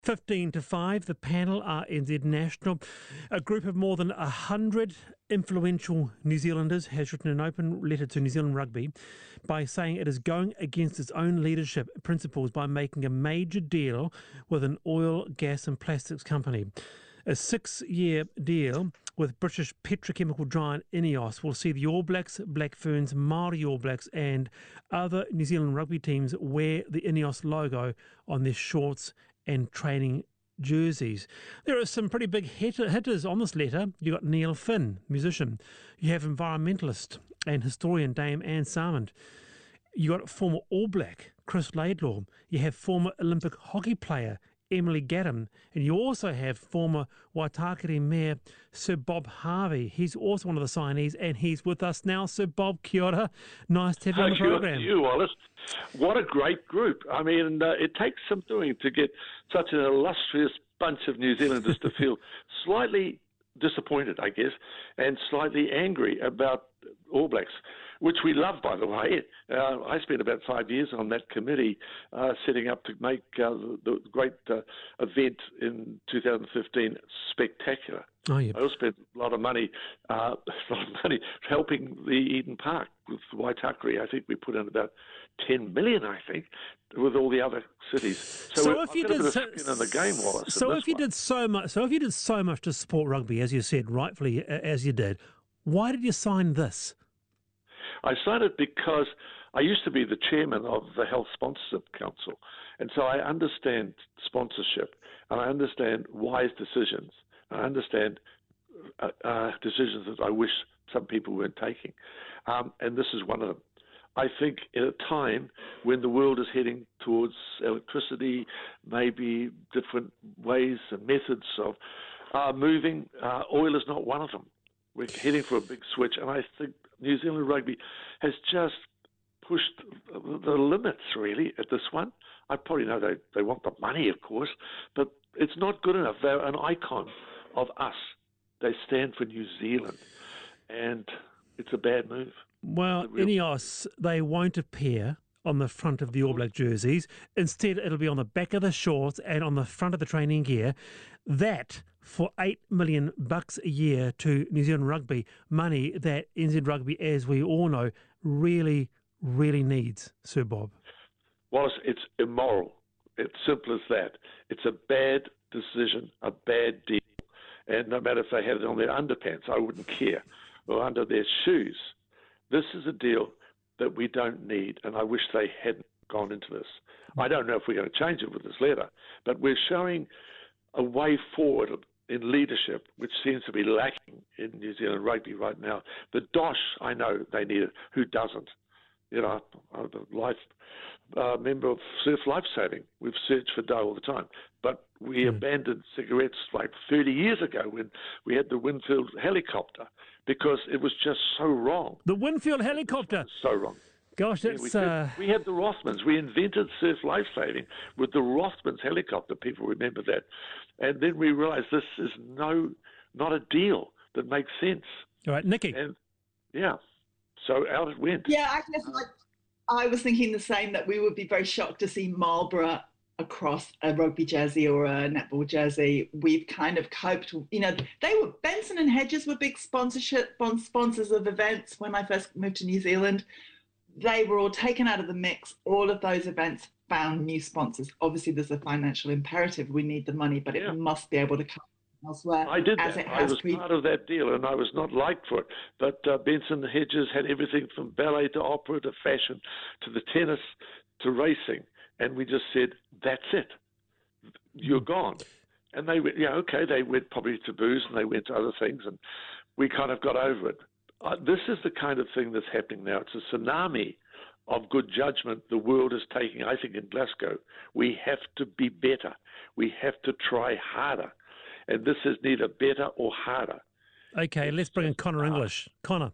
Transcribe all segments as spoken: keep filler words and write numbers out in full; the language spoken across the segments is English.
fifteen to five, the panel are N Z National. A group of more than one hundred influential New Zealanders has written an open letter to New Zealand Rugby by saying it is going against its own leadership principles by making a major deal with an oil, gas and plastics company. A six-year deal with British petrochemical giant INEOS will see the All Blacks, Black Ferns, Māori All Blacks and other New Zealand rugby teams wear the INEOS logo on their shorts and training jerseys. There are some pretty big hitters on this letter. You've got Neil Finn, musician. You have environmentalist and historian Dame Anne Salmond. You got former All Black Chris Laidlaw. You have former Olympic hockey player Emily Gaddam, and you also have former Waitakere Mayor Sir Bob Harvey. He's also one of the signees, and he's with us now. Sir Bob, kia ora. Nice to have you on the program. Thank you, Wallace. What a great group. I mean, uh, it takes some doing to get such an illustrious bunch of New Zealanders to feel slightly disappointed, I guess, and slightly angry about All Blacks, which we love, by the way. Uh, I spent about five years on that committee uh, setting up to make uh, the great uh, event in two thousand fifteen spectacular. Oh, yeah. I also spent a lot of money, uh, a lot of money helping the Eden Park with Waitakere. I think we put in about ten million, I think, with all the other cities. So, so if you did so, so, in the game, Wallace, so if you one. did so much, so if you did so much to support rugby, as you said, rightfully as you did, why did you sign this? I signed it because I used to be the chairman of the Health Sponsorship Council, and so I understand sponsorship, and I understand wise decisions. I understand uh, uh, decisions that I wish some people weren't taking, um, and this is one of them. I think at a time when the world is heading towards electricity, maybe different ways and methods of uh, moving, uh, oil is not one of them. We're heading for a big switch, and I think New Zealand Rugby has just pushed the limits, really, at this one. I probably know they, they want the money, of course, but it's not good enough. They're an icon of us. They stand for New Zealand, and it's a bad move. Well, real... INEOS, they won't appear on the front of the All Black jerseys. Instead, it'll be on the back of the shorts and on the front of the training gear. That for eight million bucks a year to New Zealand Rugby, money that N Z Rugby, as we all know, really, really needs, Sir Bob. Wallace, it's immoral. It's simple as that. It's a bad decision, a bad deal. And no matter if they had it on their underpants, I wouldn't care, or under their shoes. This is a deal that we don't need, and I wish they hadn't gone into this. I don't know if we're going to change it with this letter, but we're showing a way forward in leadership, which seems to be lacking in New Zealand Rugby right now. The D O S H, I know they need it. Who doesn't? You know, I'm a life uh, member of Surf Life Saving. We've searched for dough all the time, but we mm. abandoned cigarettes like thirty years ago when we had the Winfield helicopter because it was just so wrong. The Winfield helicopter? So wrong. Gosh, that's... Yeah, we, uh... we had the Rothmans. We invented surf lifesaving with the Rothmans helicopter. People remember that. And then we realized this is no, not a deal that makes sense. All right, Nikki. And, yeah, so out it went. Yeah, I guess like, I was thinking the same, that we would be very shocked to see Marlborough across a rugby jersey or a netball jersey. We've kind of coped, you know, they were, Benson and Hedges were big sponsorship sponsors of events when I first moved to New Zealand. They were all taken out of the mix. All of those events found new sponsors. Obviously, there's a financial imperative. We need the money, but yeah. it must be able to come elsewhere. I did as that. It has I was pre- part of that deal, and I was not liked for it. But uh, Benson Hedges had everything from ballet to opera to fashion to the tennis to racing. And we just said, that's it. You're gone. And they went, yeah, okay, they went probably to booze and they went to other things, and we kind of got over it. Uh, this is the kind of thing that's happening now. It's a tsunami of good judgment the world is taking, I think, in Glasgow. We have to be better. We have to try harder. And this is neither better or harder. Okay, let's bring in Connor English. Connor.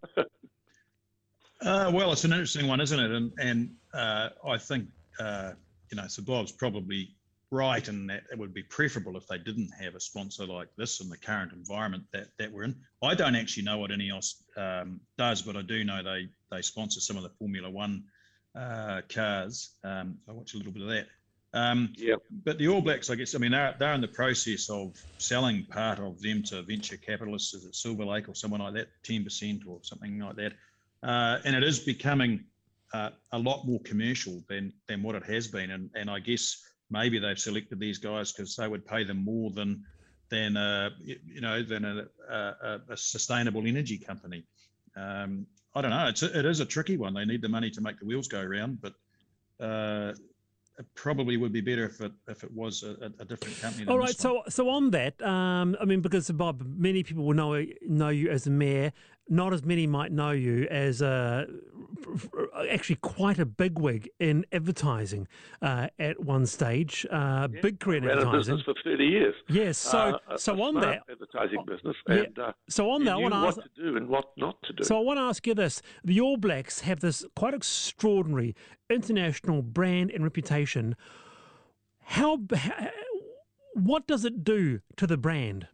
uh, well, it's an interesting one, isn't it? And, and uh, I think, uh, you know, Sir Bob's probably right in that it would be preferable if they didn't have a sponsor like this in the current environment that, that we're in. I don't actually know what INEOS um, does, but I do know they, they sponsor some of the Formula One uh, cars. Um, I watch a little bit of that. Um, Yeah. But the All Blacks, I guess, I mean, they're, they're in the process of selling part of them to venture capitalists, is it Silver Lake or someone like that, ten percent or something like that. Uh, and it is becoming uh, a lot more commercial than than what it has been. And, and I guess maybe they've selected these guys because they would pay them more than, than uh, you know, than a, a, a sustainable energy company. Um, I don't know. It's a, it is a tricky one. They need the money to make the wheels go around, but uh, it probably would be better if it if it was a, a different company than All right, this one. so so on that, um, I mean, because Bob, many people will know know you as a mayor. Not as many might know you as a, actually quite a bigwig in advertising uh, at one stage. Uh, Yeah. big career in I ran a advertising. business for thirty years. Yes. So Uh, a- so a on smart that, advertising business, yeah, and uh, so on you that, I knew want to what ask. to do and what not to do. So I want to ask you this: the All Blacks have this quite extraordinary international brand and reputation. How, how what does it do to the brand?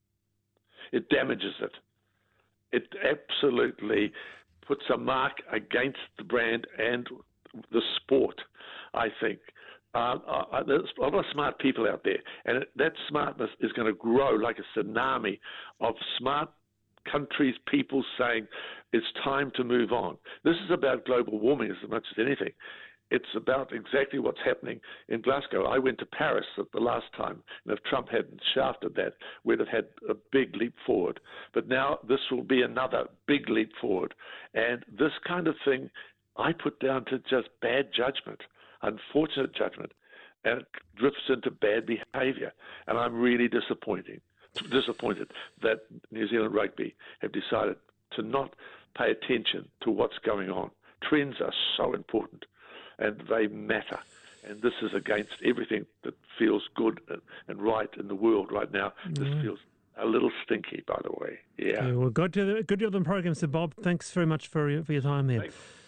It damages it. It absolutely puts a mark against the brand and the sport, I think. Uh, uh, there's a lot of smart people out there, and it, that smartness is going to grow like a tsunami of smart countries, people saying it's time to move on. This is about global warming as much as anything. It's about exactly what's happening in Glasgow. I went to Paris the last time, and if Trump hadn't shafted that, we'd have had a big leap forward. But now this will be another big leap forward. And this kind of thing I put down to just bad judgment, unfortunate judgment, and it drifts into bad behaviour. And I'm really disappointing, disappointed that New Zealand Rugby have decided to not pay attention to what's going on. Trends are so important, and they matter. And this is against everything that feels good and right in the world right now. Mm. This feels a little stinky, by the way. Yeah. Okay, well, good to, good to have the program, Sir Bob. Thanks very much for your, for your time there. Thanks.